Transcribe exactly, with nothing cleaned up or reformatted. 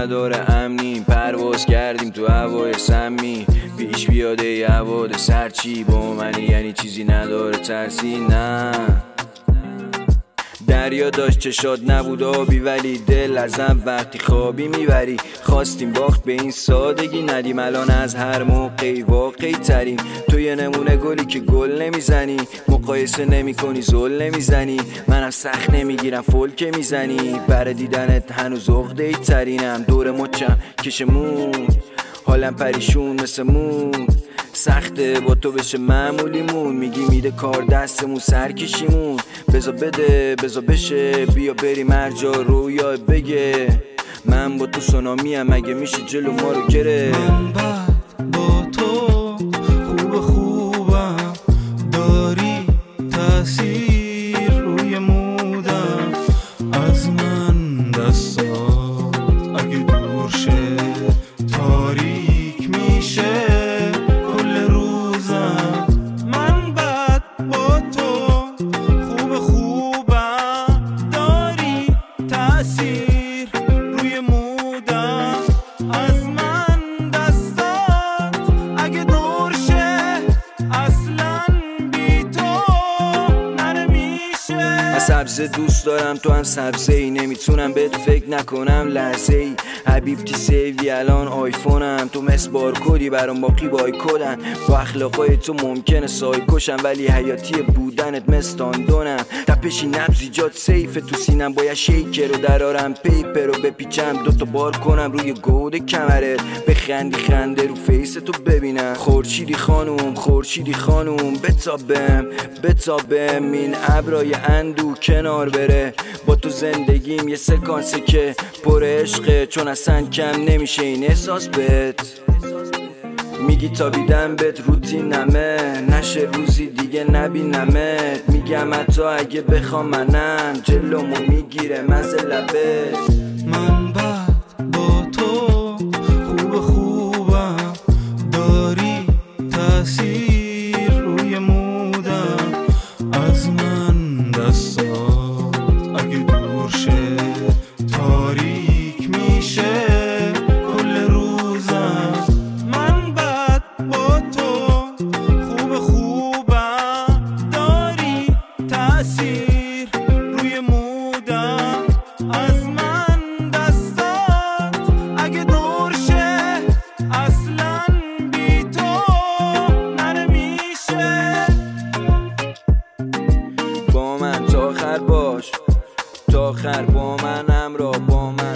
نداره امنی، پرواز کردیم تو هوای سمی، پیش بیاده ی حوادث سرچی با منی یعنی چیزی نداره ترسی. نه دریا داشت چشات نبود آبی، ولی دل ازم وقتی خوابی میبری. خواستیم باخت به این سادگی ندیم، الان از هر موقعی واقعی تریم. تو یه نمونه گلی که گل نمیزنی، مقایسه نمی کنی زل نمیزنی، منم سخت نمیگیرم فل که میزنی. بر دیدنت هنوز عقده ای ترینم، دور مچم کشمون حالم پریشون مثل مون، سخته با تو بشه معمولیمون. میگی میده کار دستمون سرکشیمون، بزا بده بزا بشه بیا بریم هر جا رویا بگه. من با تو سونامیم اگه میشه جلو ما رو گره. من بعد با تو خوب خوبم، داری تأثیر روی مودم. از من دستات اگه دور شه تاریک میشه کل روزم. من بعد با تو خوب خوبم، داری تأثیر روی مودم. از من دستات اگه دور شه اصلا بی تو نمیشه. من سبزه دوست دارم تو هم سبزه ای، نمیتونم بهت فکر نکنم لحظه ای. حبیبتی سیوی الان آیفونم، تو مثل بارکودی برام باقی بای کدن. با اخلاقای تو ممکنه سای کشم، ولی حیاتی بودنت مثل داندونم. تپشی نبض ایجاد سیف تو سینم، باید شیکر رو درارم پیپر رو بپیچم دوتا بار کنم روی گود کمرت. بخندی خنده رو فیس تو ببینم. خورشیدی خانوم خورشیدی خانوم بتابم بتابم این ابرای اندو کنار بره. با تو زندگیم یه سکانسه که پر عشقه، چون اصلا کم نمیشه این احساس بهت. میگی تا بیدم بهت روتینمه، نشه روزی دیگه نبینمت. میگم حتی اگه بخوام منم جلومو میگیره مزه لبت. من بعد با تو خوب خوبم، داری تأثیر روی مودم. از من دستات اگه دور شه تاریک میشه کل روزم. من بعد با تو خوب خوبم، داری تأثیر روی مودم. از من دستات اگه دور شه اصلا بی تو نمیشه. با من تا آخر باش، تا آخر با من همراه با من.